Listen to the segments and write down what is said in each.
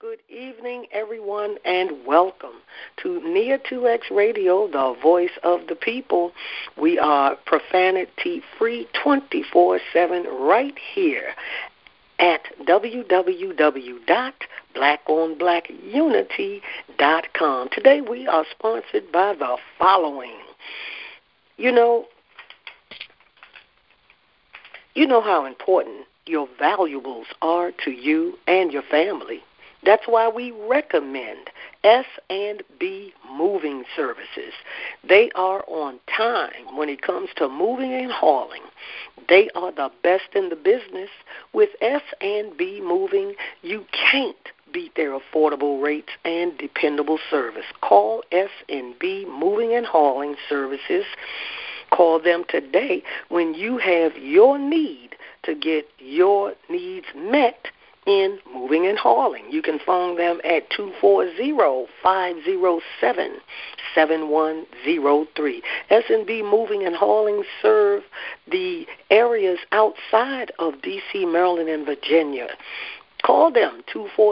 good evening, everyone, and welcome to Nia 2X Radio, the voice of the people. We are profanity-free 24/7 right here at www.blackonblackunity.com. Today we are sponsored by the following. You know how important your valuables are to you and your family. That's why we recommend S&B Moving Services. They are on time when it comes to moving and hauling. They are the best in the business. With S&B Moving, you can't beat their affordable rates and dependable service. Call S&B Moving and Hauling Services. Call them today when you have your need to get your needs met in moving and hauling. You can phone them at 240-507-7103. S&B Moving and Hauling serve the areas outside of D.C., Maryland, and Virginia. Call them,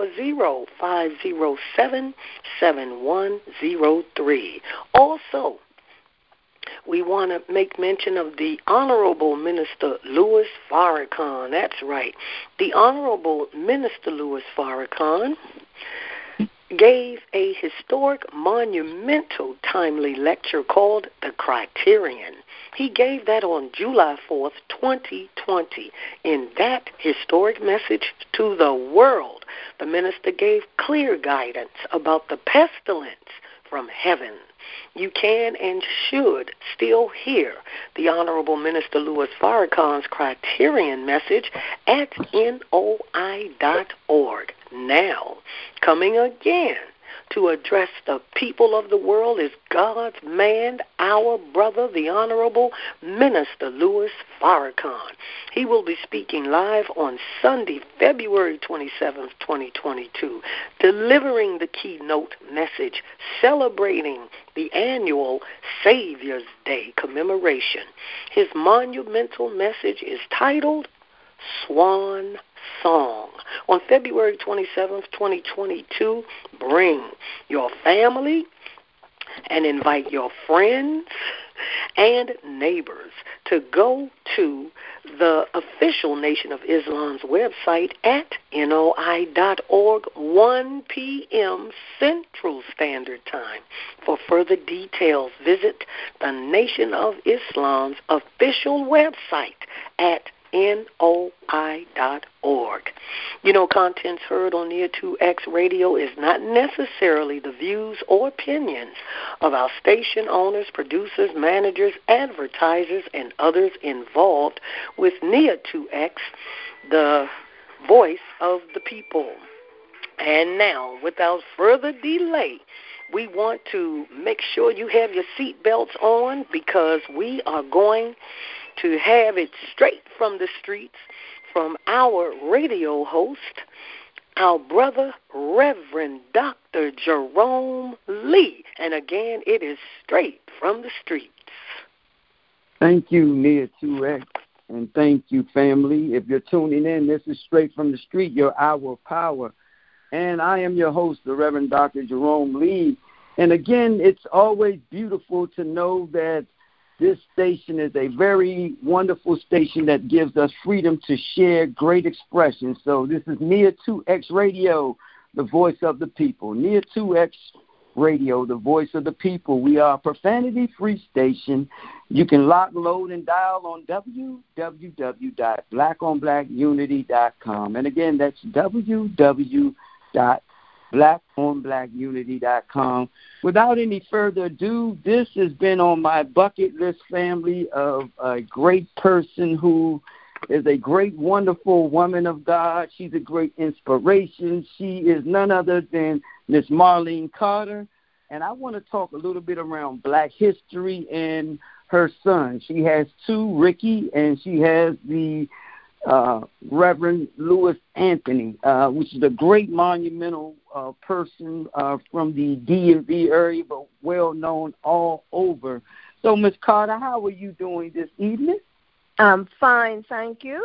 240-507-7103. Also, we want to make mention of the Honorable Minister Louis Farrakhan. That's right. The Honorable Minister Louis Farrakhan gave a historic, monumental, timely lecture called The Criterion. He gave that on July 4th, 2020. In that historic message to the world, the minister gave clear guidance about the pestilence from heaven. You can and should still hear the Honorable Minister Louis Farrakhan's Criterion message at NOI.org. Now, coming again to address the people of the world is God's man, our brother, the Honorable Minister Louis Farrakhan. He will be speaking live on Sunday, February 27th, 2022, delivering the keynote message, celebrating the annual Savior's Day commemoration. His monumental message is titled Swan Song. On February 27th, 2022, bring your family and invite your friends and neighbors to go to the official Nation of Islam's website at NOI.org, 1 p.m. Central Standard Time. For further details, visit the Nation of Islam's official website at NOI.org. Contents heard on Nia 2X Radio is not necessarily the views or opinions of our station owners, producers, managers, advertisers, and others involved with Nia 2X, the voice of the people. And now, without further delay, we want to make sure you have your seatbelts on because we are going to have it straight from the streets from our radio host, our brother, Reverend Dr. Jerome Lee. And again, it is straight from the streets. Thank you, Nia 2X, and thank you, family. If you're tuning in, this is Straight from the Street, your hour of power. And I am your host, the Reverend Dr. Jerome Lee. And again, it's always beautiful to know that this station is a very wonderful station that gives us freedom to share great expression. So this is Nia 2X Radio, the voice of the people. Nia 2X Radio, the voice of the people. We are a profanity-free station. You can lock, load, and dial on www.blackonblackunity.com. And again, that's www.blackonblackunity.com. Without any further ado, this has been on my bucket list, family, of a great person who is a great, wonderful woman of God. She's a great inspiration. She is none other than Miss Marlene Carter. And I want to talk a little bit around Black history and her son. She has two, Ricky, and she has the Reverend Louis Anthony, which is a great monumental person from the DMV area, but well known all over. So, Ms. Carter, how are you doing this evening? I'm fine, thank you.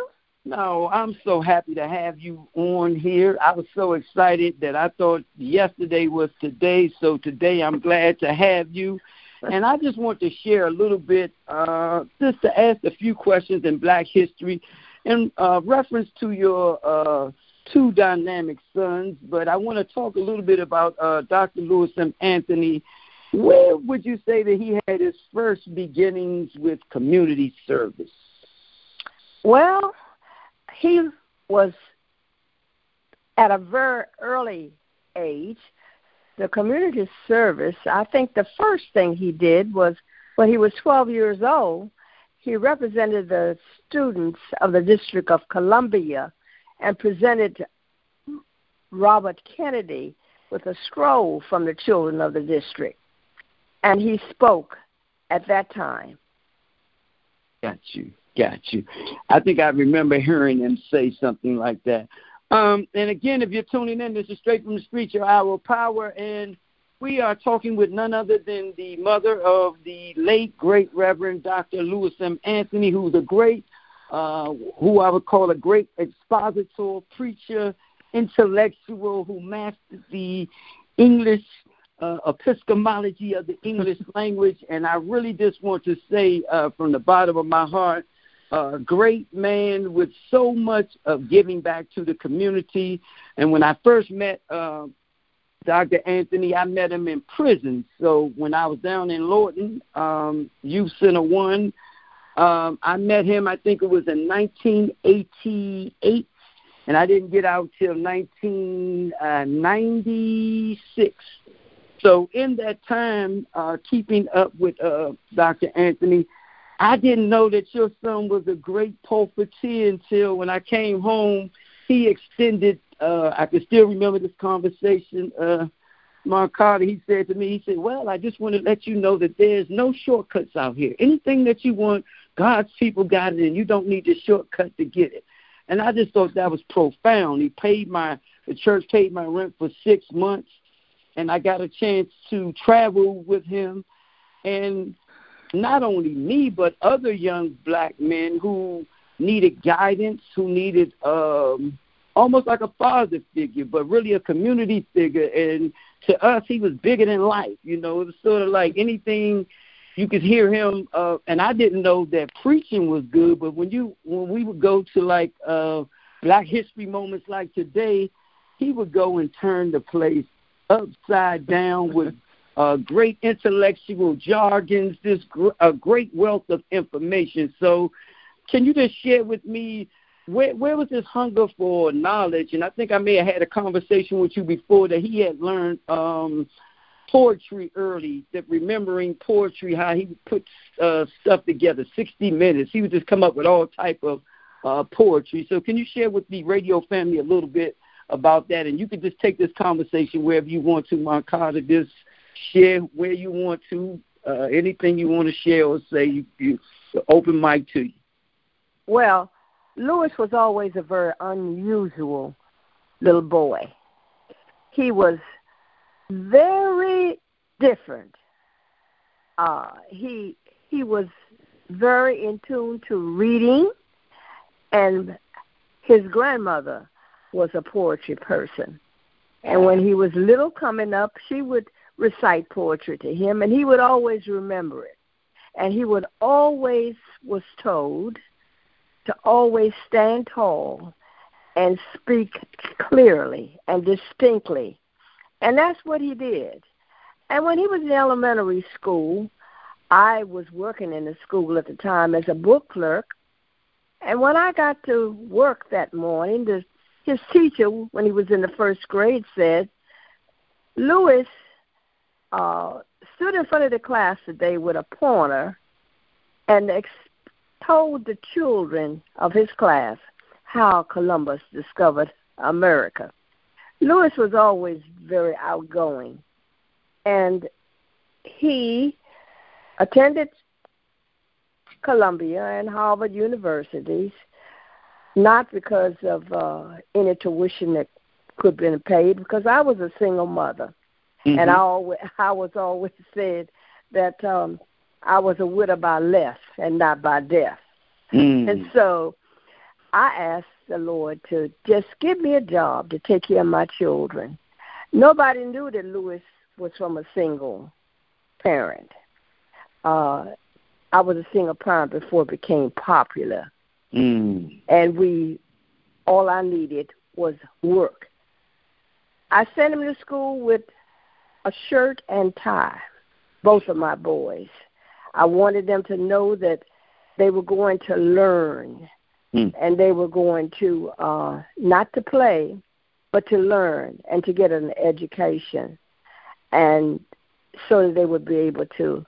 No, I'm so happy to have you on here. I was so excited that I thought yesterday was today, so today I'm glad to have you. And I just want to share a little bit, just to ask a few questions in Black history in reference to your two dynamic sons. But I want to talk a little bit about Dr. Louis M. Anthony. Where would you say that he had his first beginnings with community service? Well, he was at a very early age. The community service, I think the first thing he did was when he was 12 years old, he represented the students of the District of Columbia and presented Robert Kennedy with a scroll from the children of the district. And he spoke at that time. Got you. I think I remember hearing him say something like that. And again, if you're tuning in, this is Straight from the Street, your hour of power, and we are talking with none other than the mother of the late, great Reverend Dr. Louis M. Anthony, who's a great, who I would call a great expositor, preacher, intellectual, who mastered the English epistemology of the English language. And I really just want to say from the bottom of my heart, a great man with so much of giving back to the community. And when I first met Dr. Anthony, I met him in prison. So when I was down in Lorton, Youth Center 1, I met him, I think it was in 1988, and I didn't get out till 1996. So in that time, keeping up with Dr. Anthony, I didn't know that your son was a great pulpiteer until when I came home, he extended, I can still remember this conversation, Mark Carter, he said to me, he said, well, I just want to let you know that there's no shortcuts out here. Anything that you want, God's people got it, and you don't need a shortcut to get it. And I just thought that was profound. The church paid my rent for 6 months, and I got a chance to travel with him. And not only me, but other young black men who needed guidance, who needed almost like a father figure, but really a community figure. And to us, he was bigger than life. You know, it was sort of like anything you could hear him. And I didn't know that preaching was good, but when we would go to like Black History moments like today, he would go and turn the place upside down with great intellectual jargons, a great wealth of information. So can you just share with me where was this hunger for knowledge? And I think I may have had a conversation with you before that he had learned poetry early, that remembering poetry, how he would put stuff together, 60 minutes. He would just come up with all type of poetry. So can you share with the radio family a little bit about that? And you can just take this conversation wherever you want to, Mark Carter. Just share where you want to, anything you want to share or say, you open mic to you. Well, Louis was always a very unusual little boy. He was very different. He was very in tune to reading, and his grandmother was a poetry person. And when he was little coming up, she would recite poetry to him, and he would always remember it. And he would always was told to always stand tall and speak clearly and distinctly. And that's what he did. And when he was in elementary school, I was working in the school at the time as a book clerk. And when I got to work that morning, his teacher, when he was in the first grade, said, Louis stood in front of the class today with a pointer and told the children of his class how Columbus discovered America. Louis was always very outgoing, and he attended Columbia and Harvard universities, not because of any tuition that could have been paid, because I was a single mother. Mm-hmm. And I was always said that I was a widow by less and not by death. Mm. And so I asked the Lord to just give me a job to take care of my children. Nobody knew that Louis was from a single parent. I was a single parent before it became popular. And all I needed was work. I sent him to school with a shirt and tie, both of my boys. I wanted them to know that they were going to learn, and they were going to not to play, but to learn and to get an education, and so that they would be able to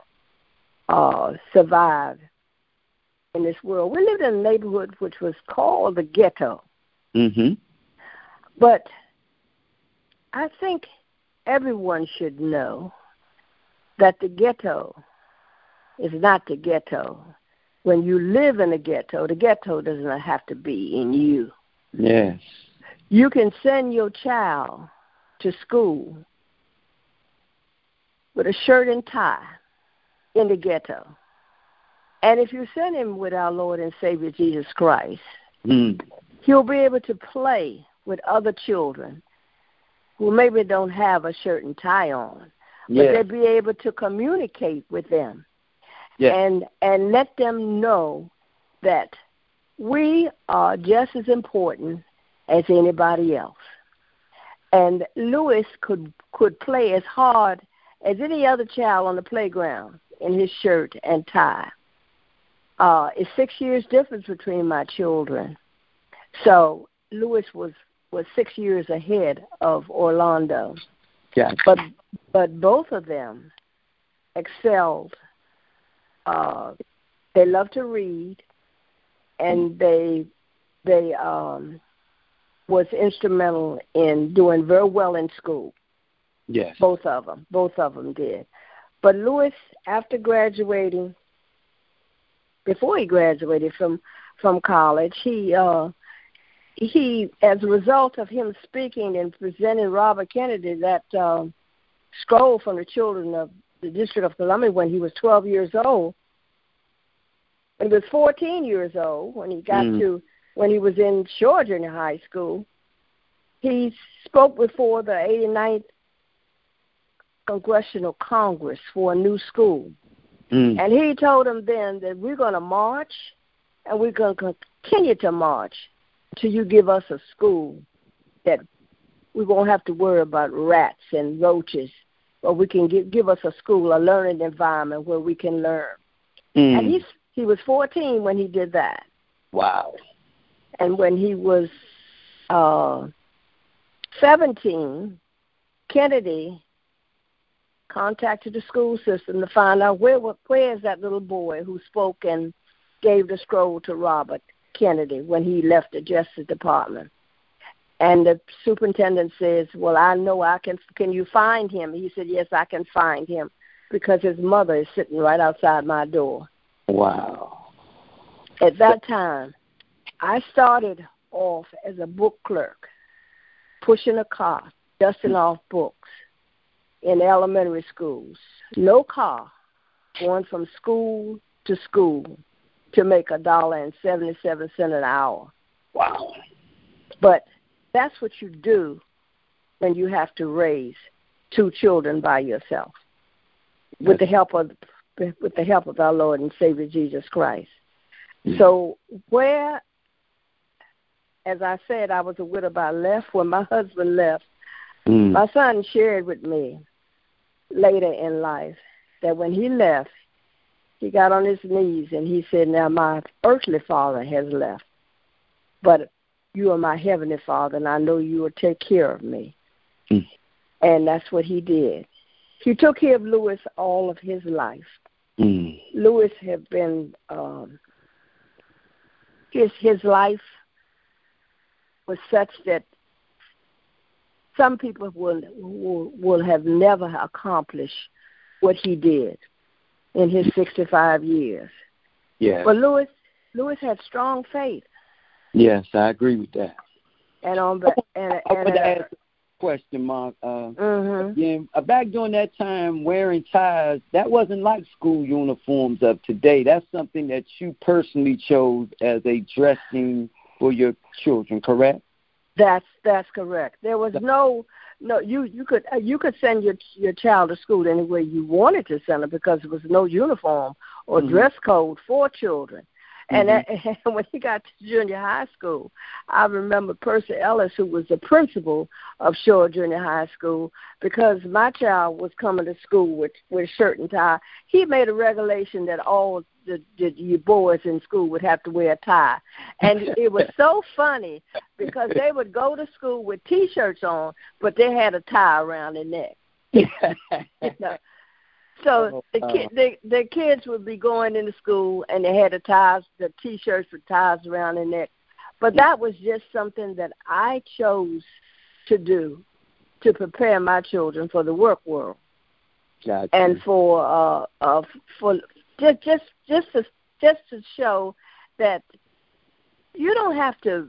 survive in this world. We lived in a neighborhood which was called the ghetto. But I think everyone should know that the ghetto is not the ghetto. When you live in the ghetto doesn't have to be in you. Yes. You can send your child to school with a shirt and tie in the ghetto. And if you send him with our Lord and Savior Jesus Christ, he'll be able to play with other children who maybe don't have a shirt and tie on, but they'll be able to communicate with them and let them know that we are just as important as anybody else. And Louis could play as hard as any other child on the playground in his shirt and tie. It's 6 years difference between my children. So Louis was 6 years ahead of Orlando. Yeah. But both of them excelled. They love to read, and they was instrumental in doing very well in school. Yes. Both of them did. But Louis, after graduating, before he graduated from college, he as a result of him speaking and presenting Robert Kennedy that scroll from the children of the District of Columbia when he was 12 years old, and he was 14 years old when he was in Georgia in high school. He spoke before the 89th Congressional Congress for a new school. And he told them then that we're going to march, and we're going to continue to march till you give us a school that we won't have to worry about rats and roaches, but we can give us a school, a learning environment where we can learn. And he was 14 when he did that. Wow. And when he was 17, Kennedy contacted the school system to find out where is that little boy who spoke and gave the scroll to Robert Kennedy when he left the Justice Department. And the superintendent says, well, I know I can you find him? He said, yes, I can find him because his mother is sitting right outside my door. Wow. At that time, I started off as a book clerk, pushing a car, dusting off books in elementary schools. No car, going from school to school to make $1.77 an hour. Wow. But that's what you do when you have to raise 2 children by yourself with the help of our Lord and Savior Jesus Christ. So where, as I said, I was a widow by left. When my husband left, my son shared with me later in life that when he left, he got on his knees and he said, now my earthly father has left, but you are my heavenly Father, and I know you will take care of me. And that's what he did. He took care of Louis all of his life. Louis had been, his life was such that some people will have never accomplished what he did in his 65 years. Yes. But Louis had strong faith. Yes, I agree with that. And question, Mark. Again, back during that time, wearing ties, that wasn't like school uniforms of today. That's something that you personally chose as a dressing for your children, correct? That's correct. There was no you could send your child to school any way you wanted to send them because there was no uniform or dress code for children. And when he got to junior high school, I remember Percy Ellis, who was the principal of Shore Junior High School, because my child was coming to school with shirt and tie. He made a regulation that all the boys in school would have to wear a tie. And it was so funny because they would go to school with T-shirts on, but they had a tie around their neck. You know? So the kids would be going into school and they had the T-shirts with ties around their neck. But that was just something that I chose to do to prepare my children for the work world. Gotcha. And for just to show that you don't have to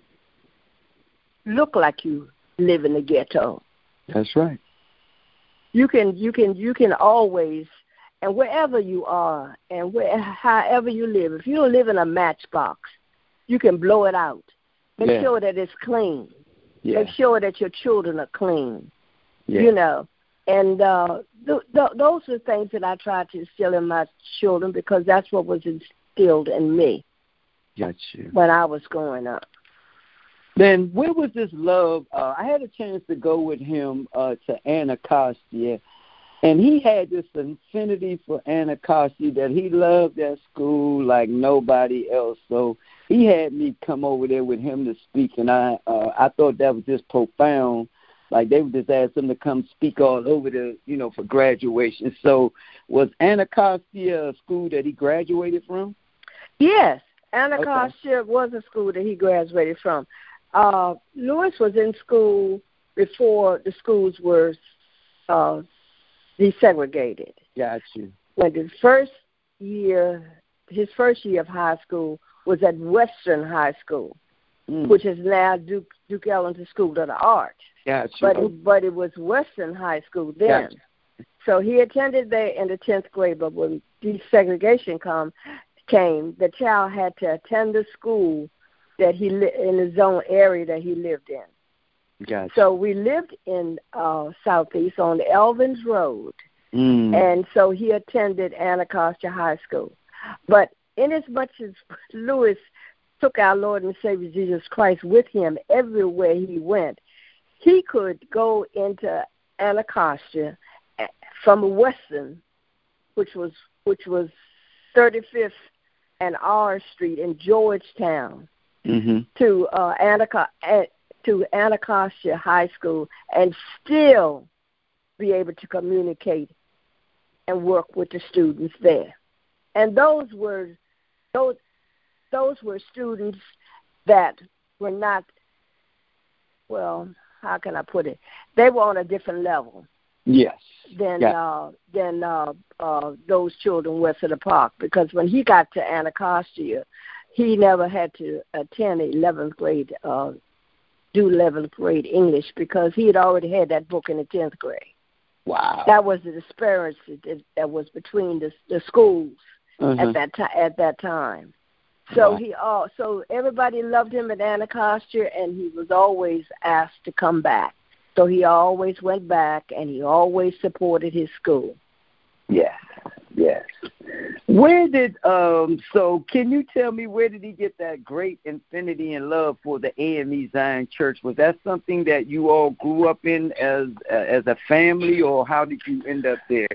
look like you live in the ghetto. That's right. You can always, and wherever you are, and however you live, if you don't live in a matchbox, you can blow it out. Make sure that it's clean. Yeah. Make sure that your children are clean. Yeah. You know, and those are things that I try to instill in my children because that's what was instilled in me. Got you. When I was growing up. Then where was this love? I had a chance to go with him to Anacostia, and he had this affinity for Anacostia that he loved that school like nobody else. So he had me come over there with him to speak, and I thought that was just profound. Like they would just ask him to come speak all over for graduation. So was Anacostia a school that he graduated from? Yes, Anacostia was a school that he graduated from. Lewis was in school before the schools were desegregated. Got you. When his first year of high school was at Western High School, which is now Duke Ellington School of the Arts. Got you. But it was Western High School then. So he attended there in the 10th grade, but when desegregation came, the child had to attend the school that he in his own area that he lived in. Gotcha. So we lived in Southeast on Elvins Road, and so he attended Anacostia High School. But inasmuch as Lewis took our Lord and Savior Jesus Christ with him everywhere he went, he could go into Anacostia from Western, which was 35th and R Street in Georgetown. To Anacostia High School and still be able to communicate and work with the students there. And those were students that were not, well, how can I put it? They were on a different level. Yes. Than those children west of the park, because when he got to Anacostia, he never had to attend 11th grade, do 11th grade English because he had already had that book in the 10th grade. Wow. That was the disparity that was between the schools at that time. So so everybody loved him at Anacostia, and he was always asked to come back. So he always went back, and he always supported his school. Yes. Where did so can you tell me where did he get that great affinity and love for the AME Zion Church? Was that something that you all grew up in as a family, or how did you end up there?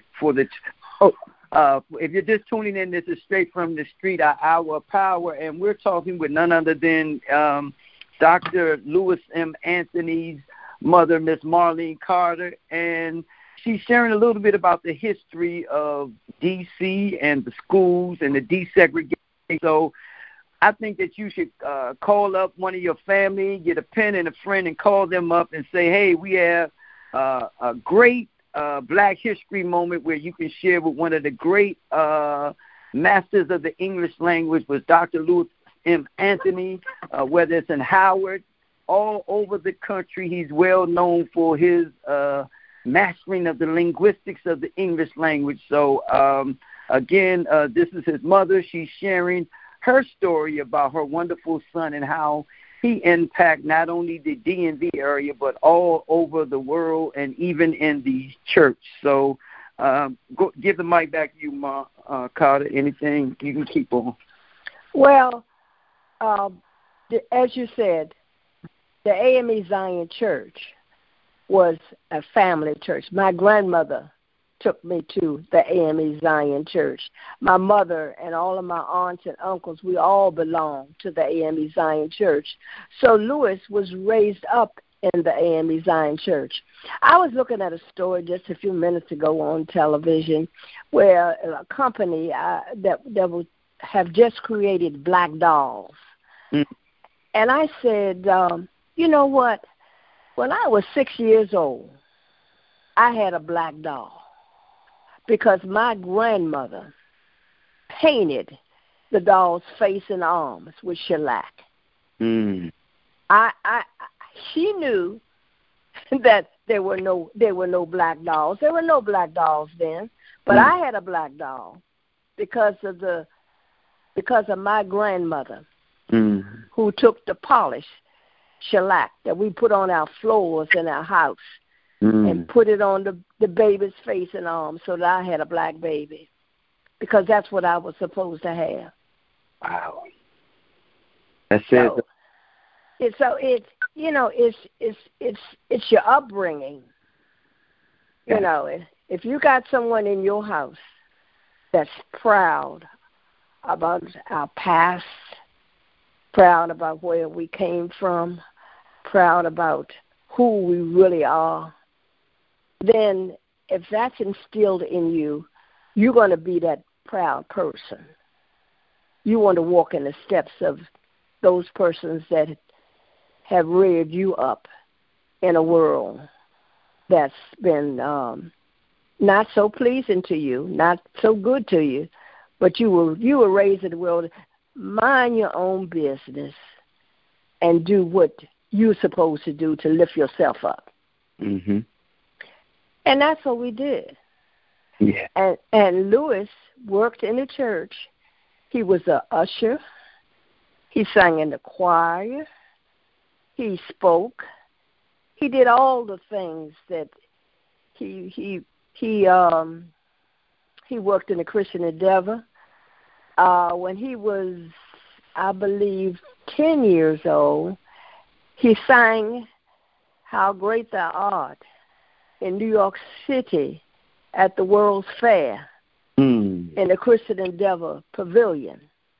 If you're just tuning in, this is Straight from the Street, our Hour of Power, and we're talking with none other than Dr. Lewis M. Anthony's mother, Miss Marlene Carter, and she's sharing a little bit about the history of D.C. and the schools and the desegregation. So I think that you should call up one of your family, get a pen and a friend, and call them up and say, hey, we have a great Black History moment where you can share with one of the great masters of the English language, was Dr. Lewis M. Anthony, whether it's in Howard, all over the country. He's well known for his mastering of the linguistics of the English language. So, again, this is his mother. She's sharing her story about her wonderful son and how he impacted not only the DMV area, but all over the world and even in the church. So give the mic back to you, Ma, Carter. Anything you can keep on. Well, as you said, the AME Zion Church was a family church. My grandmother took me to the AME Zion Church. My mother and all of my aunts and uncles, we all belonged to the AME Zion Church. So Lewis was raised up in the AME Zion Church. I was looking at a story just a few minutes ago on television where a company that would have just created black dolls. Mm. And I said, you know what? When I was 6 years old, I had a black doll because my grandmother painted the doll's face and arms with shellac. Mm. She knew that there were no black dolls. There were no black dolls then, but I had a black doll because of my grandmother, who took the polished shellac that we put on our floors in our house and put it on the baby's face and arms so that I had a black baby, because that's what I was supposed to have. Wow. That's it. So it's your upbringing. You know, if you got someone in your house that's proud about our past, proud about where we came from, proud about who we really are, then if that's instilled in you, you're going to be that proud person. You want to walk in the steps of those persons that have reared you up in a world that's been not so pleasing to you, not so good to you, but you were raised in the world. Mind your own business and do what you're supposed to do to lift yourself up. Mm-hmm. And that's what we did. Yeah. And Lewis worked in the church. He was an usher. He sang in the choir. He spoke. He did all the things that he worked in the Christian Endeavor. When he was, I believe, 10 years old, he sang How Great Thou Art in New York City at the World's Fair in the Christian Endeavor Pavilion.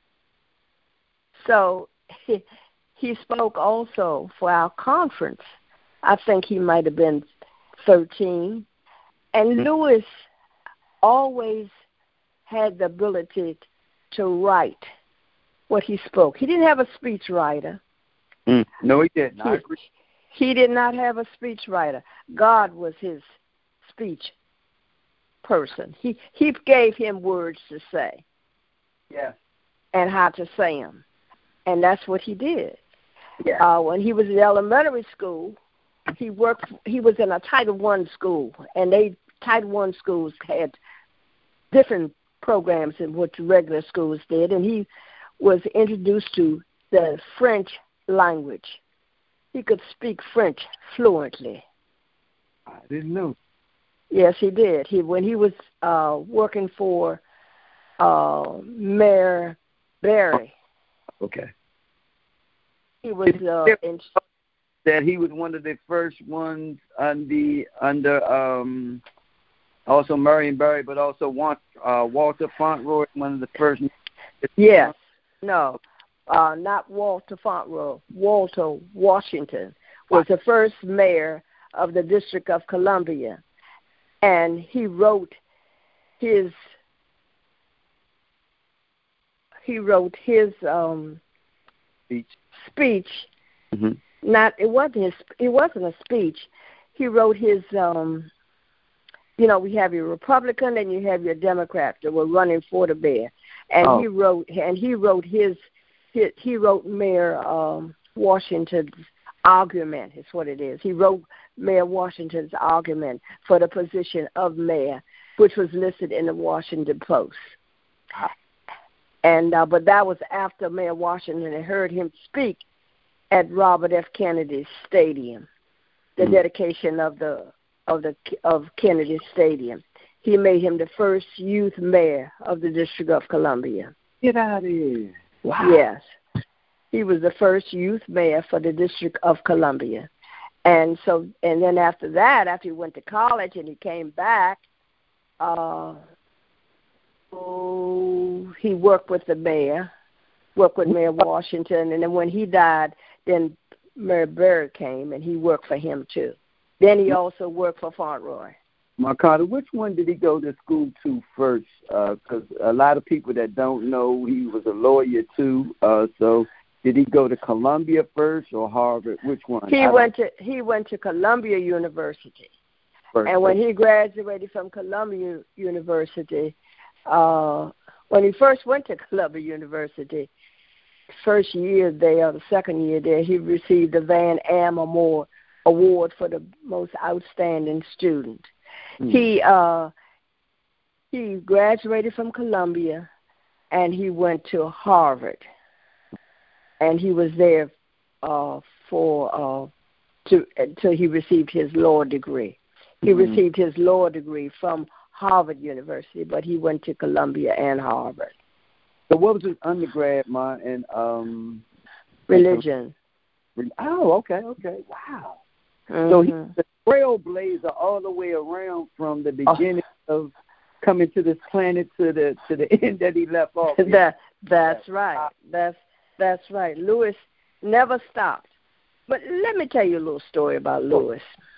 So he spoke also for our conference. I think he might have been 13. And Lewis always had the ability to write what he spoke. He didn't have a speech writer. No, he didn't. I agree. He did not have a speech writer. God was his speech person. He gave him words to say. Yeah. And how to say them. And that's what he did. Yeah. When he was in elementary school, he was in a Title I school, and Title I schools had different programs than what the regular schools did, and he was introduced to the French language. He could speak French fluently. I didn't know. Yes, he did. When he was working for Mayor Barry. Okay. He was that he was one of the first ones under also Marion Barry, but also Walter Fauntleroy, one of the first. Yes. No. Not Walter Fauntleroy. Walter Washington was the first mayor of the District of Columbia, and he wrote his speech. Mm-hmm. It wasn't a speech. He wrote his we have your Republican and you have your Democrat that were running for the mayor, and he wrote Mayor Washington's argument is what it is. He wrote Mayor Washington's argument for the position of mayor, which was listed in the Washington Post. And but that was after Mayor Washington had heard him speak at Robert F. Kennedy Stadium, the dedication of Kennedy Stadium. He made him the first youth mayor of the District of Columbia. Get out of here. Wow. Yes. He was the first youth mayor for the District of Columbia. And then after that, after he went to college and he came back, he worked with Mayor Washington. And then when he died, then Mayor Byrd came and he worked for him too. Then he also worked for Fauntleroy. Marcata, which one did he go to school to first? Because a lot of people that don't know, he was a lawyer too. So did he go to Columbia first or Harvard? Which one? He went to Columbia University. First. And when he graduated from Columbia University, when he first went to Columbia University, first year there, or the second year there, he received the Van Ammer Moore Award for the most outstanding student. He graduated from Columbia, and he went to Harvard, and he was there until he received his law degree. He received his law degree from Harvard University, but he went to Columbia and Harvard. So what was his undergrad, Ma? In religion. Oh, okay. Wow. So he's the trailblazer all the way around from the beginning of coming to this planet to the end that he left off. That's right. That's right. Lewis never stopped. But let me tell you a little story about Lewis.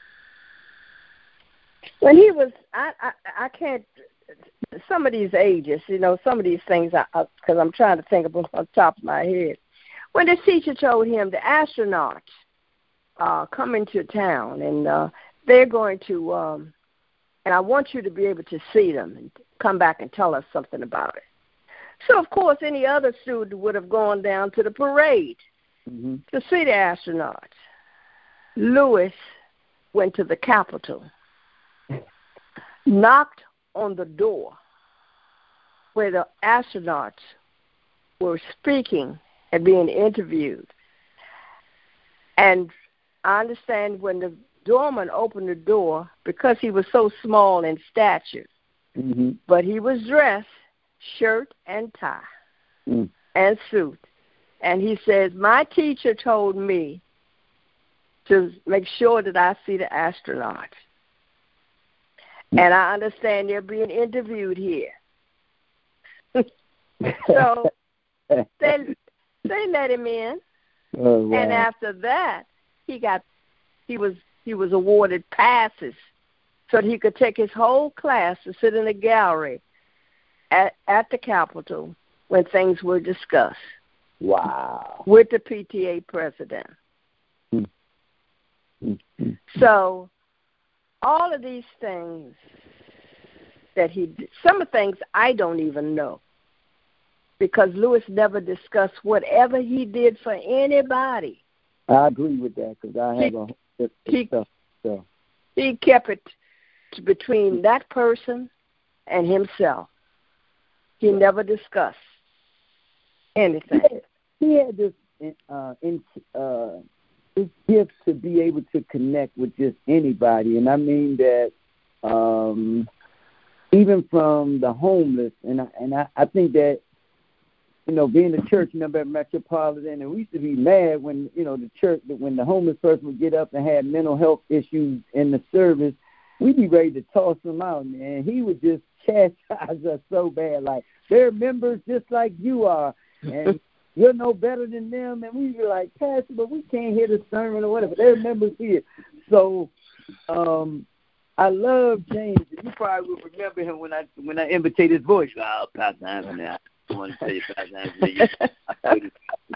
When he was, I can't, some of these ages, some of these things, because I'm trying to think of them on top of my head. When the teacher told him the astronauts come into town, and they're going to, and I want you to be able to see them and come back and tell us something about it. So, of course, any other student would have gone down to the parade to see the astronauts. Lewis went to the Capitol, knocked on the door where the astronauts were speaking and being interviewed. And I understand when the doorman opened the door, because he was so small in stature, but he was dressed, shirt and tie and suit. And he says, my teacher told me to make sure that I see the astronauts. And I understand they're being interviewed here. So they let him in. Oh, wow. And after that, he was awarded passes so that he could take his whole class to sit in the gallery at the Capitol when things were discussed. Wow. With the PTA president. So all of these things that he did, some of the things I don't even know, because Lewis never discussed whatever he did for anybody. I agree with that, because I have stuff. So. He kept it between that person and himself. He never discussed anything. He had this gift to be able to connect with just anybody, and I mean that even from the homeless, and I think that, being a church member at Metropolitan, and we used to be mad when, when the homeless person would get up and had mental health issues in the service, we'd be ready to toss them out, and he would just chastise us so bad, like, they're members just like you are, and you're no better than them, and we'd be like, Pastor, but we can't hear the sermon or whatever, they're members here. So, I love James. You probably will remember him when I imitate his voice. Oh, Pastor Anthony, I want to tell you, Pastor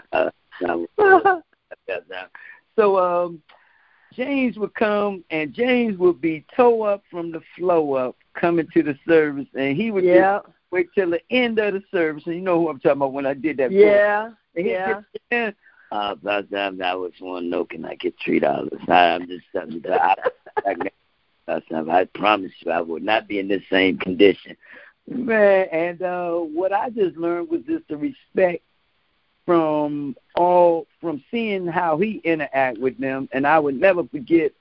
Anthony. So James would come, and James would be toe up from the flow up coming to the service, and he would just wait till the end of the service. And you know who I'm talking about when I did that. Yeah, and About time I was want to know, can I get $3? I'm just telling you that. I promise you I will not be in the same condition. Man, and what I just learned was just the respect from seeing how he interact with them, and I would never forget.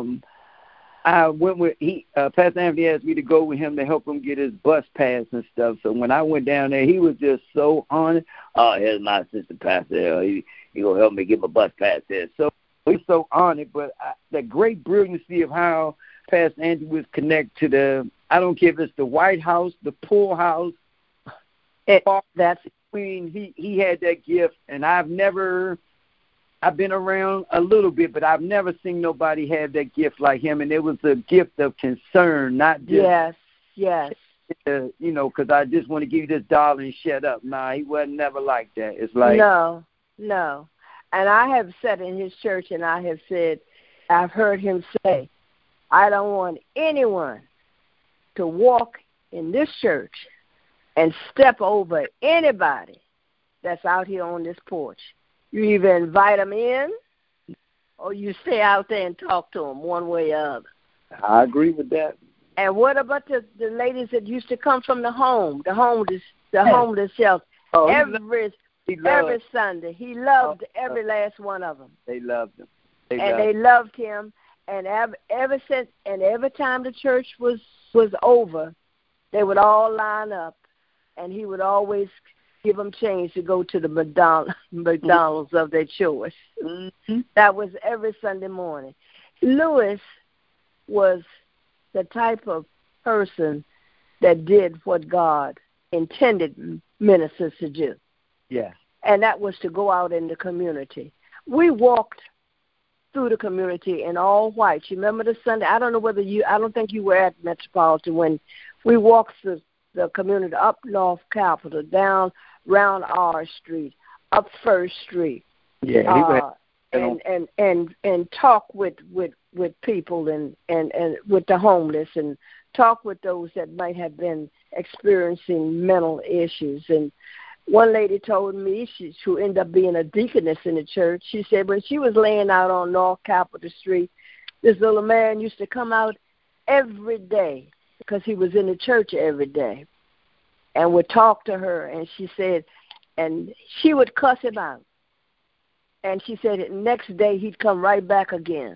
I went with Pastor Anthony asked me to go with him to help him get his bus pass and stuff. So when I went down there, he was just so honored. Oh, here's my assistant pastor. He gonna help me get my bus pass there. So he's so honored. But the great brilliancy of how Pastor Anthony was connected to I don't care if it's the White House, the poor house. That's he had that gift, and I've been around a little bit, but I've never seen nobody have that gift like him, and it was a gift of concern, not just yes. Because I just want to give you this dollar and shut up. Nah, he wasn't never like that. It's like no, and I have said in his church, and I've heard him say, I don't want anyone to walk in this church and step over anybody that's out here on this porch. You either invite them in or you stay out there and talk to them one way or other. I agree with that. And what about the ladies that used to come from the homeless shelter? Oh, every Sunday. He loved every last one of them. They loved him. They loved him. And every time the church was over, they would all line up, and he would always give them change to go to the McDonald's of their choice. Mm-hmm. That was every Sunday morning. Lewis was the type of person that did what God intended ministers to do. Yeah. And that was to go out in the community. We walked through the community in all white. You remember the Sunday? I don't think you were at Metropolitan when we walked through the community up North Capitol, down round R Street, up First Street. Yeah, and talk with people and with the homeless, and talk with those that might have been experiencing mental issues. And one lady told me, who ended up being a deaconess in the church, she said when she was laying out on North Capitol Street, this little man used to come out every day because he was in the church every day and would talk to her. And she said, and she would cuss him out. And she said the next day he'd come right back again.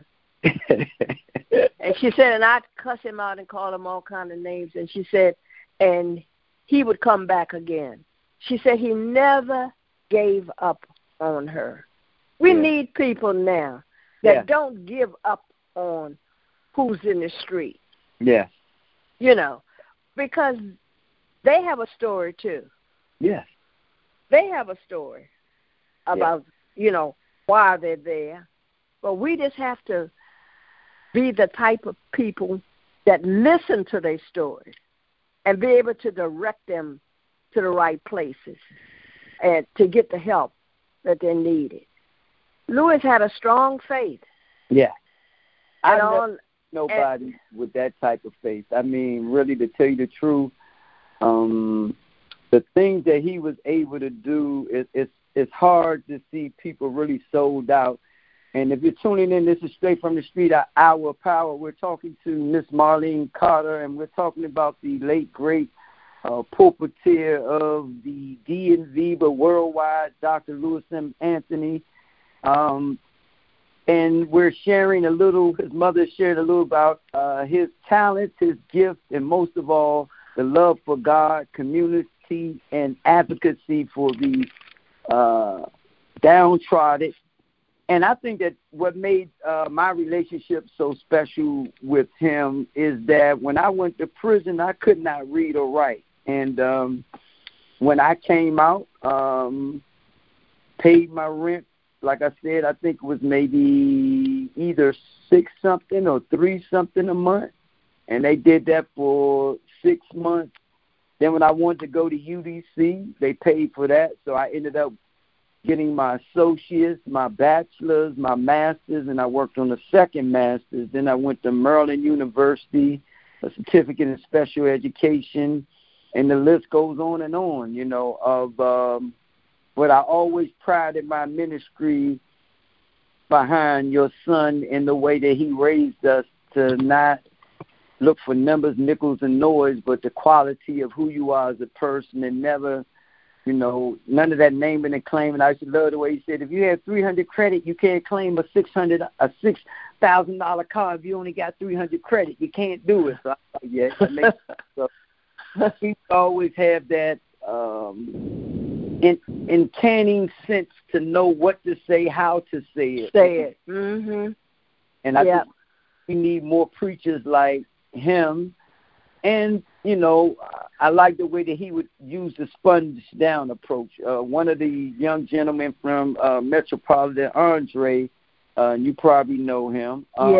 And she said, and I'd cuss him out and call him all kind of names. And she said, and he would come back again. She said he never gave up on her. We need people now that don't give up on who's in the street. Yeah. Because they have a story too. Yes. They have a story about, why they're there. But we just have to be the type of people that listen to their stories and be able to direct them to the right places and to get the help that they needed. Lewis had a strong faith. Yeah. I know nobody with that type of faith. I mean, really, to tell you the truth, the things that he was able to do, it's hard to see people really sold out. And if you're tuning in, this is Straight from the Street, Our Power. We're talking to Miss Marlene Carter, and we're talking about the late, great pulpiteer of the DNV, but worldwide, Dr. Lewis M. Anthony. And we're sharing a little, his mother shared a little about his talents, his gifts, and most of all, the love for God, community, and advocacy for the downtrodden. And I think that what made my relationship so special with him is that when I went to prison, I could not read or write. And when I came out, paid my rent, like I said, I think it was maybe either $6-something or $3-something a month. And they did that for 6 months. Then when I wanted to go to UDC, they paid for that. So I ended up getting my associates, my bachelor's, my master's, and I worked on the second master's. Then I went to Maryland University, a certificate in special education, and the list goes on and on, but I always prided my ministry behind your son in the way that he raised us to not look for numbers, nickels, and noise, but the quality of who you are as a person, and never, none of that naming and claiming. I used to love the way he said, if you have 300 credit, you can't claim a $6,000 car if you only got 300 credit. You can't do it. So I thought, yeah, that makes sense. So we always have that in canning sense to know what to say, how to say it. Mm-hmm. And I think we need more preachers like him. And, I like the way that he would use the sponge down approach. One of the young gentlemen from Metropolitan, Andre, you probably know him.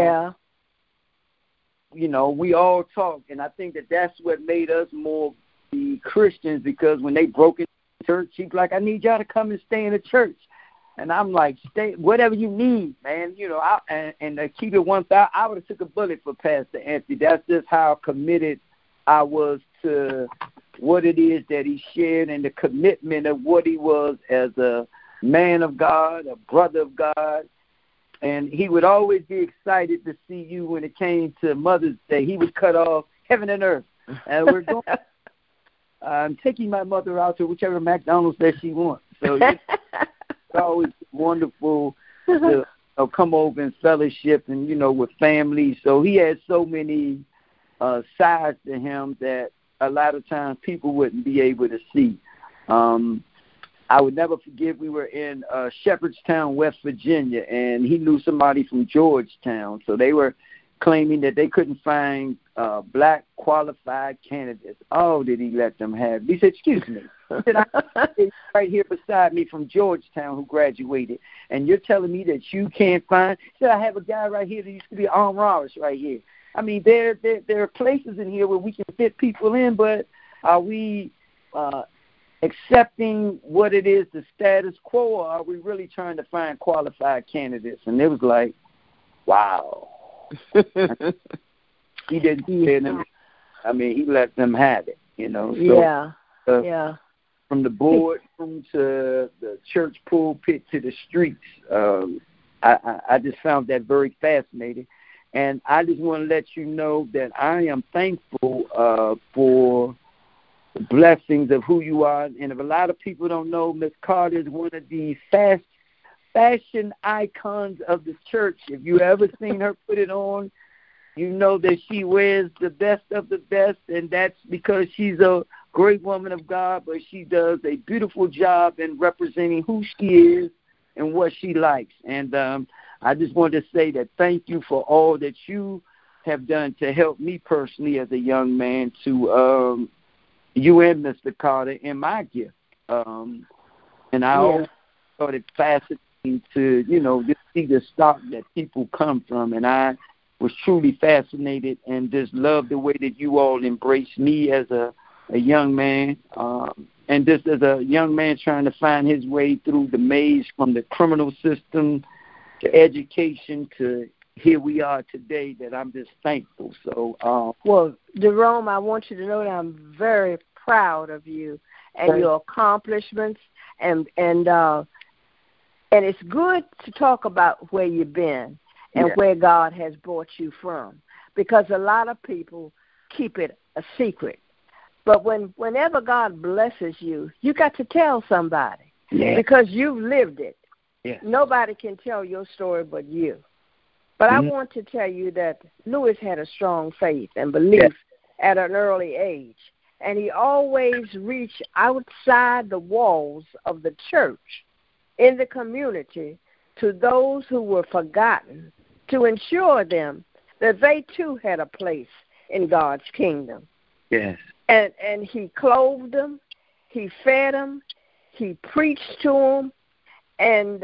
We all talk, and I think that's what made us more be Christians, because when they broke into church, he's like, I need y'all to come and stay in the church. And I'm like, stay, whatever you need, man. And to keep it 1,000, I would have took a bullet for Pastor Anthony. That's just how committed I was to what it is that he shared and the commitment of what he was as a man of God, a brother of God. And he would always be excited to see you when it came to Mother's Day. He would cut off heaven and earth. And we're going, I'm taking my mother out to whichever McDonald's that she wants. So it's always wonderful to come over and fellowship and, with family. So he had so many sides to him that a lot of times people wouldn't be able to see. I would never forget, we were in Shepherdstown, West Virginia, and he knew somebody from Georgetown. So they were claiming that they couldn't find black qualified candidates. Oh, did he let them have? He said, excuse me. He said, I'm right here beside me from Georgetown who graduated, and you're telling me that you can't find? He said, I have a guy right here that used to be Arm Roberts right here. I mean, there are places in here where we can fit people in, but are we accepting what it is, the status quo, or are we really trying to find qualified candidates? And it was like, wow. He didn't say them. I mean, he let them have it, So, from the boardroom to the church pulpit to the streets, I just found that very fascinating. And I just want to let you know that I am thankful for the blessings of who you are. And if a lot of people don't know, Miss Carter is one of the fashion icons of the church. If you ever seen her put it on, you know that she wears the best of the best, and that's because she's a great woman of God, but she does a beautiful job in representing who she is and what she likes. And I just wanted to say that thank you for all that you have done to help me personally as a young man, to you and Mr. Carter in my gift. And I always thought it fascinating to, just see the stock that people come from. And I was truly fascinated and just loved the way that you all embraced me as a young man. And just as a young man trying to find his way through the maze from the criminal system to education to here we are today, that I'm just thankful. So, well, Jerome, I want you to know that I'm very proud of you and your accomplishments, and it's good to talk about where you've been and where God has brought you from, because a lot of people keep it a secret. But whenever God blesses you, you got to tell somebody because you've lived it. Yeah. Nobody can tell your story but you. But I want to tell you that Lewis had a strong faith and belief at an early age, and he always reached outside the walls of the church in the community to those who were forgotten, to ensure them that they too had a place in God's kingdom. Yes. And he clothed them, he fed them, he preached to them, and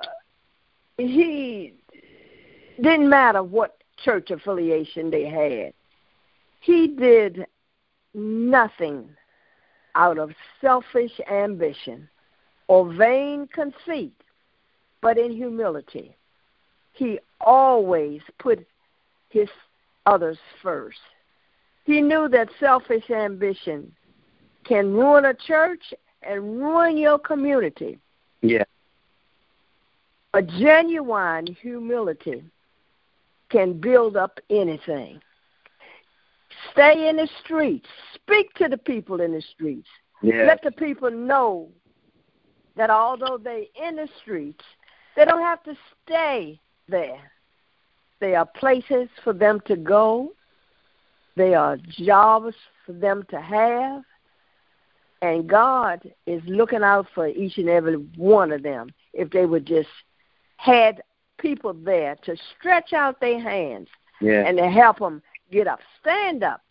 he didn't matter what church affiliation they had. He did nothing out of selfish ambition or vain conceit, but in humility. He always put his others first. He knew that selfish ambition can ruin a church and ruin your community. Yeah. A genuine humility can build up anything. Stay in the streets. Speak to the people in the streets. Yeah. Let the people know that although they're in the streets, they don't have to stay there. There are places for them to go. There are jobs for them to have. And God is looking out for each and every one of them if they would just had people there to stretch out their hands and to help them get up, stand up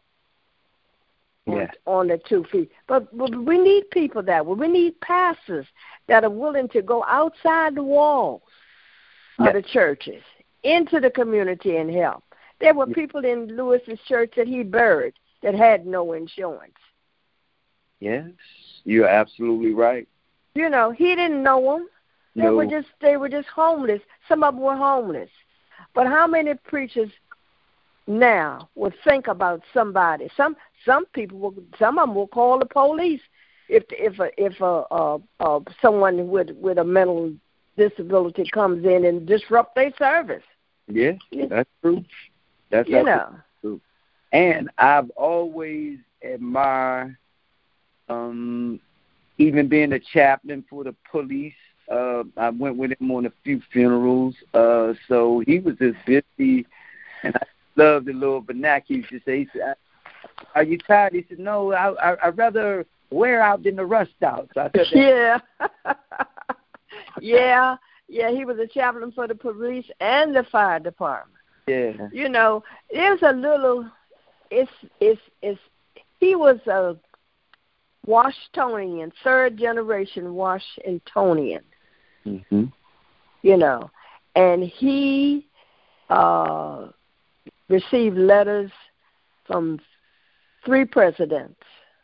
on their 2 feet. But we need people that way. We need pastors that are willing to go outside the walls of the churches into the community and help. There were people in Lewis's church that he buried that had no insurance. Yes, you're absolutely right. You know, he didn't know them. They were just homeless. Some of them were homeless. But how many preachers now will think about somebody? Some people some of them will call the police if someone with a mental disability comes in and disrupt their service. Yeah, that's true. That's true. And I've always admired, even being a chaplain for the police. I went with him on a few funerals. So he was just busy, and I loved the little vernacular. He said, "Are you tired?" He said, "No, I'd rather wear out than to rust out." So I said, yeah. He was a chaplain for the police and the fire department. Yeah. You know, there's a little. He was a Washingtonian, 3rd generation Washingtonian. Mm-hmm. You know, and he received letters from 3 presidents.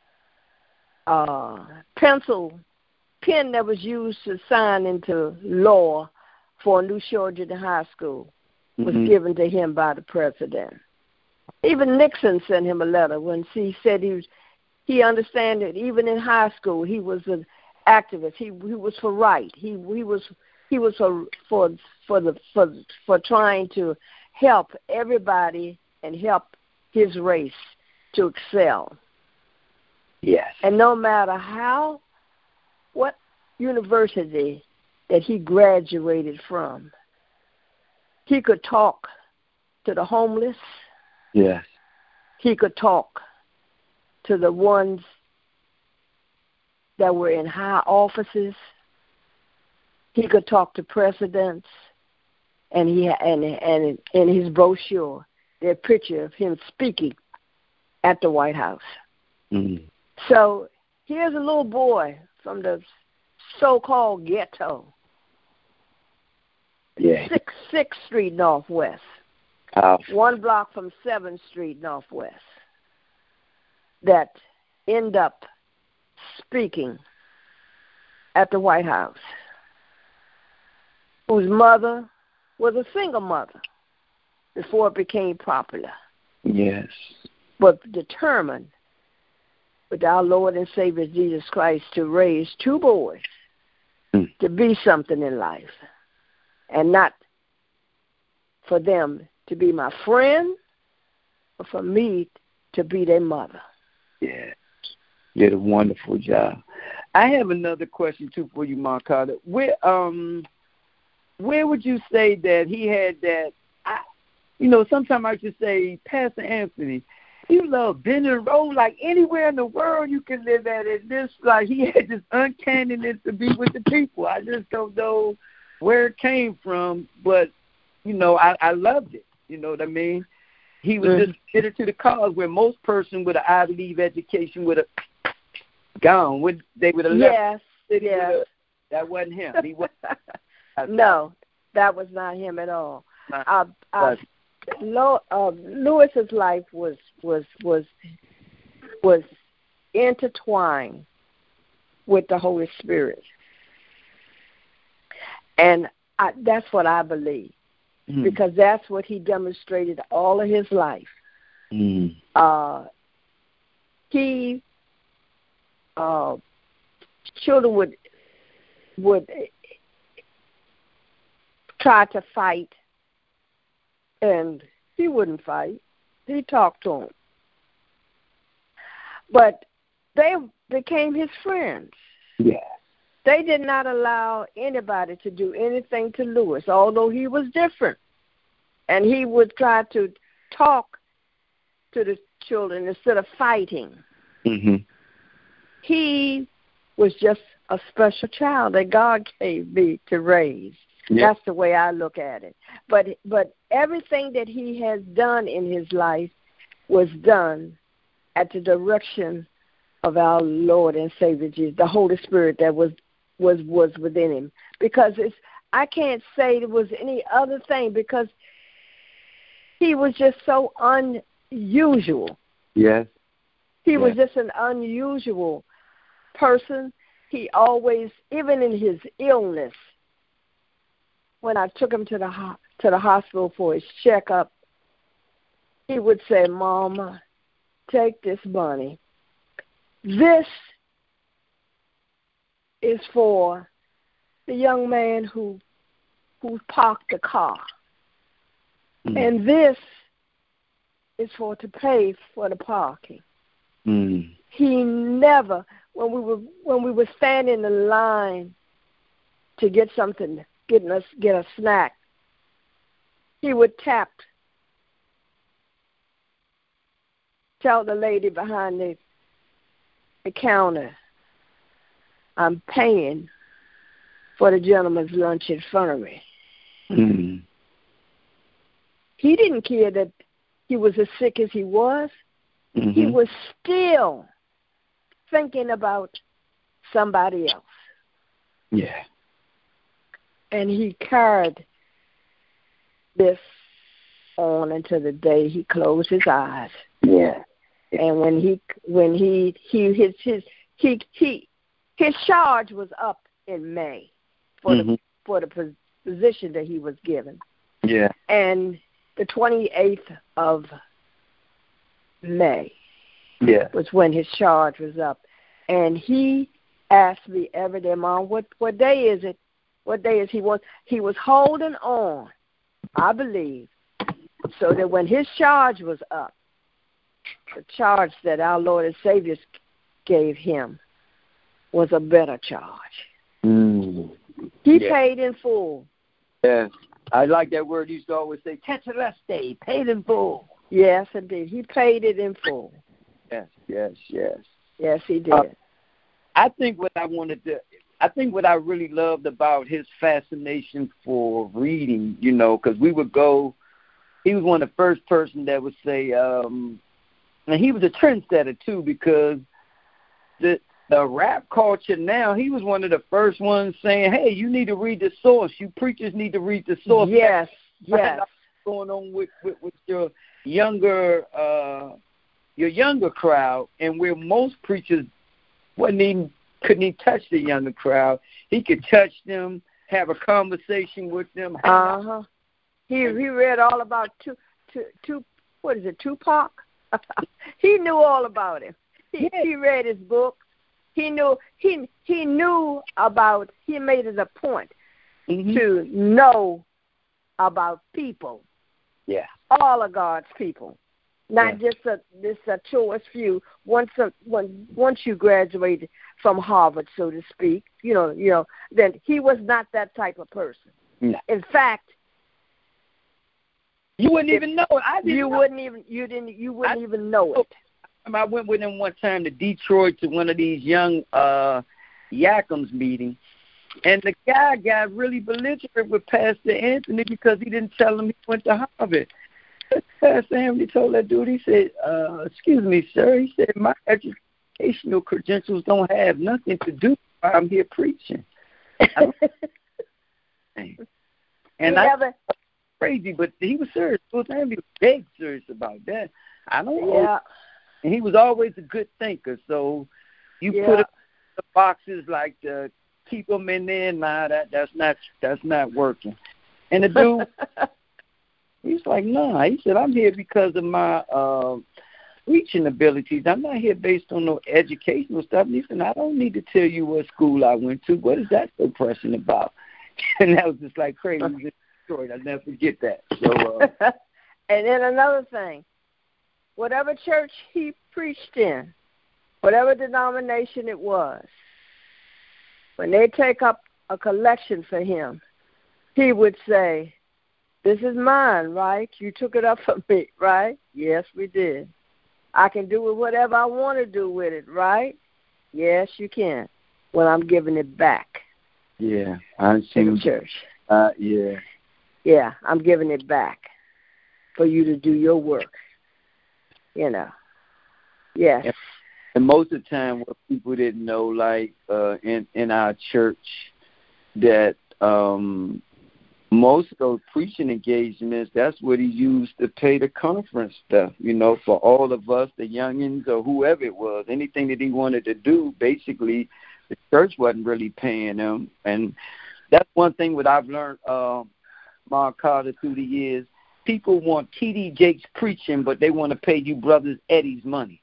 Pen that was used to sign into law for New Georgia High School was given to him by the president. Even Nixon sent him a letter when he said he understood that even in high school he was an activist. He was for right. He was for trying to help everybody and help his race to excel. Yes. And no matter what university that he graduated from, he could talk to the homeless. Yes. He could talk to the ones that were in high offices. He could talk to presidents, and in his brochure, there's a picture of him speaking at the White House. Mm-hmm. So here's a little boy from the so-called ghetto, 6th Street Northwest, 1 block from 7th Street Northwest, that end up speaking at the White House, whose mother was a single mother before it became popular. Yes. But determined with our Lord and Savior Jesus Christ to raise 2 boys to be something in life, and not for them to be my friend, but for me to be their mother. Yeah. You did a wonderful job. I have another question, too, for you, Mom Carter. Where would you say that he had that, sometimes I just say, Pastor Anthony, you love bending the road like anywhere in the world you can live at. And this, like, he had this uncanniness to be with the people. I just don't know where it came from, but, I loved it. You know what I mean? He was just committed to the cause where most person with an Ivy League education would have gone. They would have left. Yes. That wasn't him. He wasn't. No, that was not him at all. Lewis's life was intertwined with the Holy Spirit, and that's what I believe, because that's what he demonstrated all of his life. He children would try to fight, and he wouldn't fight. He talked to them. But they became his friends. Yeah. They did not allow anybody to do anything to Lewis, although he was different. And he would try to talk to the children instead of fighting. Mm-hmm. He was just a special child that God gave me to raise. Yeah. That's the way I look at it. But everything that he has done in his life was done at the direction of our Lord and Savior Jesus, the Holy Spirit that was within him. Because I can't say there was any other thing, because he was just so unusual. Yes. He was just an unusual person. He always, even in his illness, when I took him to the hospital for his checkup, he would say, "Mama, take this money. This is for the young man who parked the car. Mm. And this is to pay for the parking." Mm. He never, when we were standing in line to get something, get a snack, he would tell the lady behind the counter, "I'm paying for the gentleman's lunch in front of me." Mm. He didn't care that he was as sick as he was. Mm-hmm. He was still thinking about somebody else. Yeah. And he carried this on until the day he closed his eyes. Yeah. And when his charge was up in May for the position that he was given. Yeah. And the 28th of May was when his charge was up. And he asked me every day, "Mom, what day is it? What day is he?" He was holding on, I believe, so that when his charge was up, the charge that our Lord and Savior gave him was a better charge. Mm. He paid in full. Yes. I like that word. You used to always say, "Tetelestai," paid in full. Yes, indeed. He paid it in full. Yes, yes, yes. Yes, he did. I think what I really loved about his fascination for reading, because we would go, he was one of the first person that would say, and he was a trendsetter too, because the rap culture now, he was one of the first ones saying, "Hey, you need to read the source. You preachers need to read the source." Yes, yes. What's going on with your younger crowd, and where most preachers couldn't even touch the younger crowd. He could touch them, have a conversation with them. He read all about Tupac? He knew all about him. He read his books. He knew about. He made it a point to know about people. Yeah, all of God's people, not just a choice few. Once you graduated from Harvard, so to speak, then he was not that type of person. No. In fact, you wouldn't even know it. You wouldn't even know it. I went with him one time to Detroit to one of these young Yakim's meetings, and the guy got really belligerent with Pastor Anthony because he didn't tell him he went to Harvard. Pastor Anthony told that dude, he said, "Excuse me, sir," he said, "my educational credentials don't have nothing to do with why I'm here preaching." And crazy, but he was serious. He was big serious about that. I don't know. Yeah. And he was always a good thinker. So you put him in the boxes like to keep him in there. Nah, that's not working. And the dude, he's like, nah. He said, "I'm here because of my preaching abilities. I'm not here based on no educational stuff. Listen, I don't need to tell you what school I went to. What is that so pressing about? And that was just like crazy. In Detroit. I'll never forget that. So, and then another thing, whatever church he preached in, whatever denomination it was, when they take up a collection for him, he would say, "This is mine, right? You took it up for me, right? Yes, we did. I can do with whatever I want to do with it, right? Yes, you can. Well, I'm giving it back." Yeah, I to the church. Yeah. Yeah, I'm giving it back for you to do your work. You know. Yes. And most of the time, what people didn't know, like in our church, that most of those preaching engagements, that's what he used to pay the conference stuff, you know, for all of us, the youngins or whoever it was. Anything that he wanted to do, basically, the church wasn't really paying him. And that's one thing that I've learned, Mark Carter, through the years. People want T.D. Jakes preaching, but they want to pay you Brothers Eddie's money.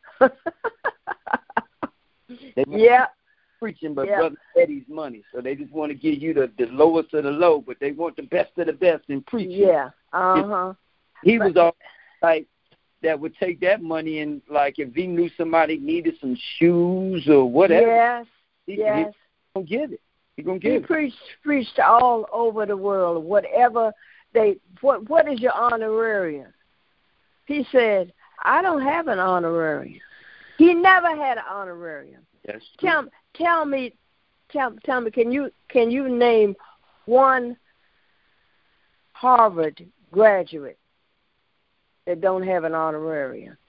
Yeah. Preaching, but Brother Eddie's money. So they just want to give you the lowest of the low, but they want the best of the best in preaching. Yeah. Uh-huh. He was all like that would take that money and, like, if he knew somebody needed some shoes or whatever, he's going to give it. He's going to give it. He preached all over the world. Whatever what is your honorarium? He said, I don't have an honorarium. He never had an honorarium. Yes. Tell me, can you name one Harvard graduate that don't have an honorarium?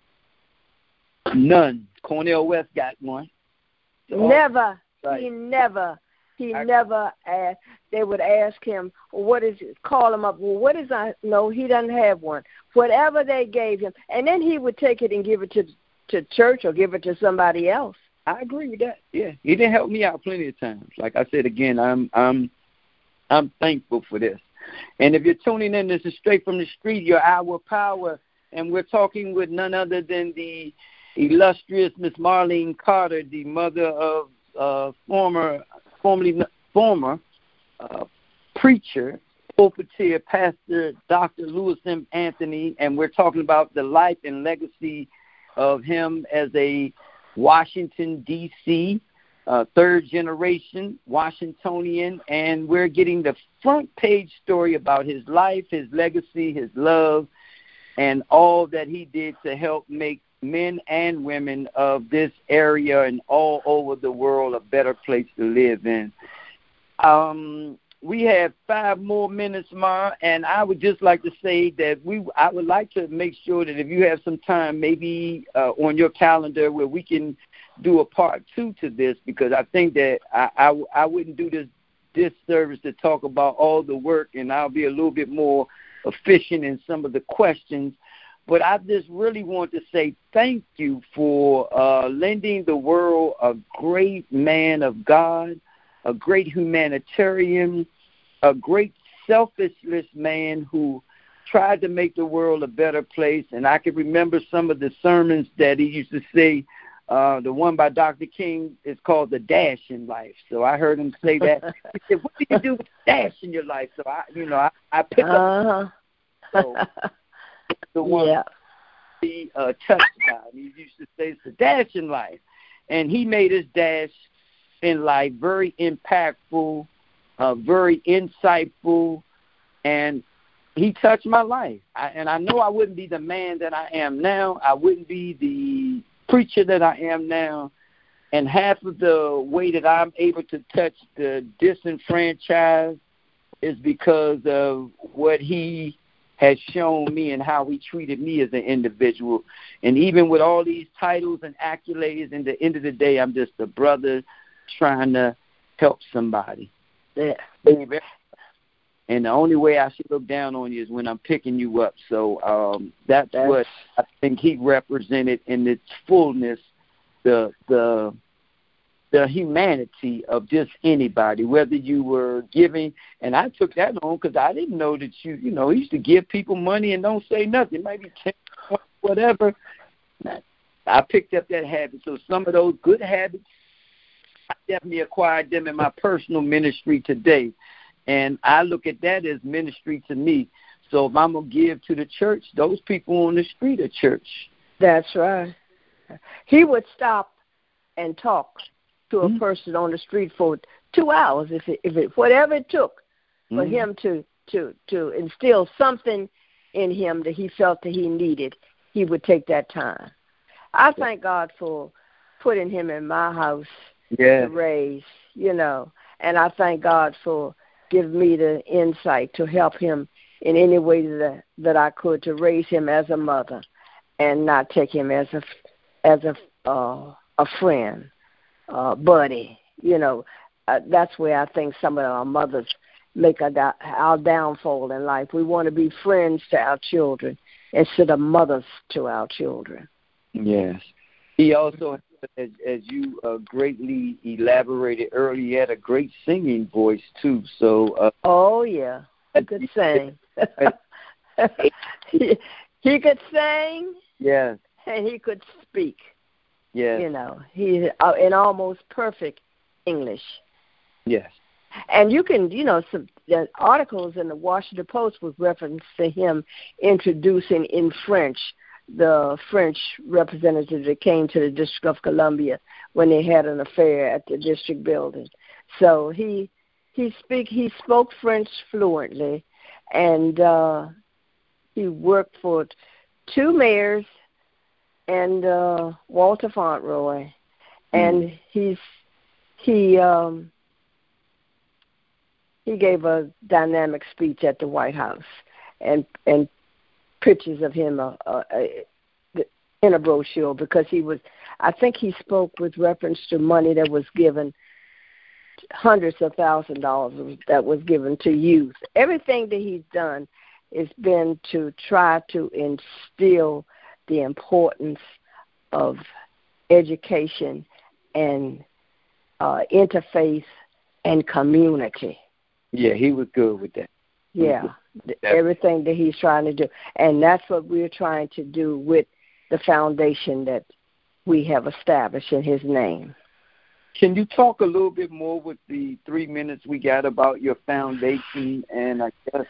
None. Cornel West got one. Never. Right. He never asked. They would ask him, what is it? Call him up. Well, what is I? No, he doesn't have one. Whatever they gave him, and then he would take it and give it to church or give it to somebody else. I agree with that. Yeah, he did help me out plenty of times. Like I said again, I'm thankful for this. And if you're tuning in, this is Straight from the Street, your hour of power, and we're talking with none other than the illustrious Miss Marlene Carter, the mother of former preacher, pulpiteer, pastor, Dr. Louis M. Anthony, and we're talking about the life and legacy of him as a Washington, D.C., third generation Washingtonian, and we're getting the front page story about his life, his legacy, his love, and all that he did to help make men and women of this area and all over the world a better place to live in. We have 5 more minutes, Ma, and I would just like to say that I would like to make sure that if you have some time, maybe on your calendar, where we can do a part 2 to this, because I think that I wouldn't do this service to talk about all the work, and I'll be a little bit more efficient in some of the questions. But I just really want to say thank you for lending the world a great man of God, a great humanitarian, a great selfless man who tried to make the world a better place. And I can remember some of the sermons that he used to say. The one by Dr. King is called The Dash in Life. So I heard him say that. He said, what do you do with the dash in your life? So I picked up. So, the one he touched by. He used to say it's the dash in life. And he made his dash in life very impactful, very insightful, and he touched my life. And I know I wouldn't be the man that I am now. I wouldn't be the preacher that I am now. And half of the way that I'm able to touch the disenfranchised is because of what he has shown me and how he treated me as an individual. And even with all these titles and accolades, at the end of the day, I'm just a brother trying to help somebody. Yeah. And the only way I should look down on you is when I'm picking you up. So that's what I think he represented in its fullness, the humanity of just anybody, whether you were giving. And I took that on because I didn't know that he used to give people money and don't say nothing. Maybe 10 whatever. I picked up that habit. So some of those good habits, I definitely acquired them in my personal ministry today. And I look at that as ministry to me. So if I'm going to give to the church, those people on the street are church. That's right. He would stop and talk to a person on the street for 2 hours, if it whatever it took for him to instill something in him that he felt that he needed. He would take that time. I thank God for putting him in my house to raise, and I thank God for giving me the insight to help him in any way that I could to raise him as a mother and not take him as a friend, buddy. That's where I think some of our mothers make our downfall in life. We want to be friends to our children instead of mothers to our children. Yes. He also, as you greatly elaborated earlier, had a great singing voice, too. So. Oh, yeah. He could sing. he could sing. Yes. And he could speak. Yes. He in almost perfect English. Yes. And you can, some the articles in the Washington Post with reference to him introducing in French the French representative that came to the District of Columbia when they had an affair at the district building. So he spoke French fluently, and he worked for 2 mayors and Walter Fauntleroy, and he gave a dynamic speech at the White House, and pictures of him in a brochure, because I think he spoke with reference to money that was given, hundreds of thousands of dollars that was given to youth. Everything that he's done has been to try to instill the importance of education and interfaith and community. Yeah, he was good with that. Yeah, everything that he's trying to do. And that's what we're trying to do with the foundation that we have established in his name. Can you talk a little bit more with the 3 minutes we got about your foundation, and I guess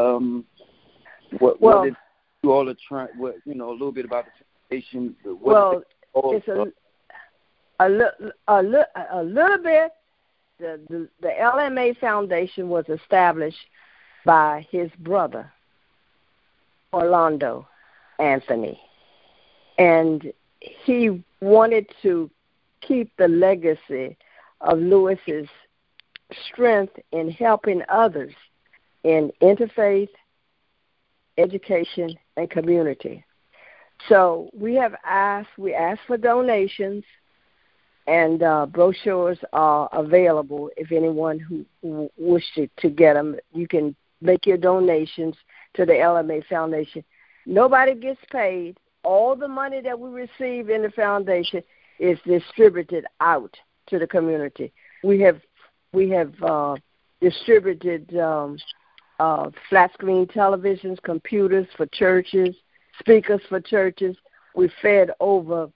what did you all are trying? A little bit about the foundation. It's a little bit. The LMA Foundation was established by his brother, Orlando Anthony, and he wanted to keep the legacy of Lewis's strength in helping others in interfaith, education, and community. So we asked for donations, and brochures are available if anyone who wishes to get them. You can make your donations to the LMA Foundation. Nobody gets paid. All the money that we receive in the foundation is distributed out to the community. We have distributed flat screen televisions, computers for churches, speakers for churches. We fed over.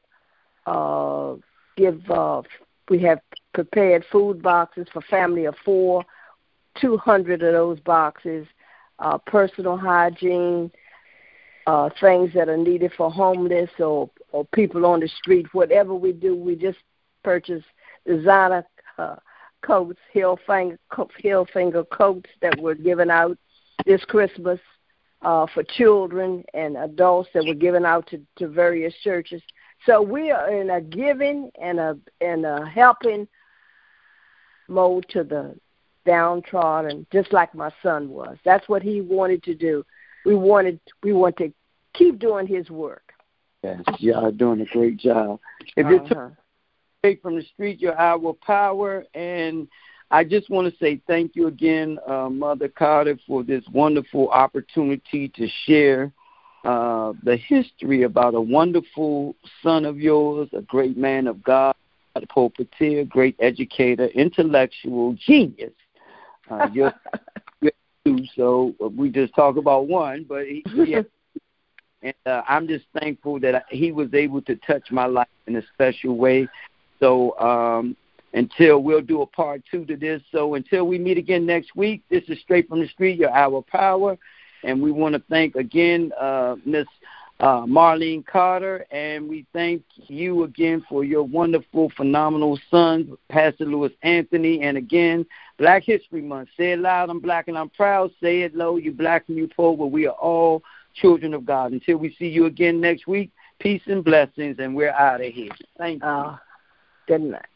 We have prepared food boxes for family of 4, 200 of those boxes, personal hygiene, things that are needed for homeless or people on the street. Whatever we do, we just purchase designer coats, Hillfinger coats that were given out this Christmas for children and adults that were given out to various churches. So we are in a giving and a helping mode to the downtrodden, just like my son was. That's what he wanted to do. We want to keep doing his work. Yes, y'all are doing a great job. If you're straight from the street, you're our power. And I just want to say thank you again, Mother Carter, for this wonderful opportunity to share the history about a wonderful son of yours, a great man of God, a pulpiteer, great educator, intellectual genius. You're two, so we just talk about one, but he has And I'm just thankful that he was able to touch my life in a special way. So until we'll do a part 2 to this. So until we meet again next week, this is Straight from the Street, your Hour Power. And we want to thank again Miss Marlene Carter, and we thank you again for your wonderful, phenomenal son, Pastor Lewis Anthony. And again, Black History Month. Say it loud, I'm black and I'm proud. Say it low, you black and you poor, but we are all children of God. Until we see you again next week, peace and blessings, and we're out of here. Thank you. Good night.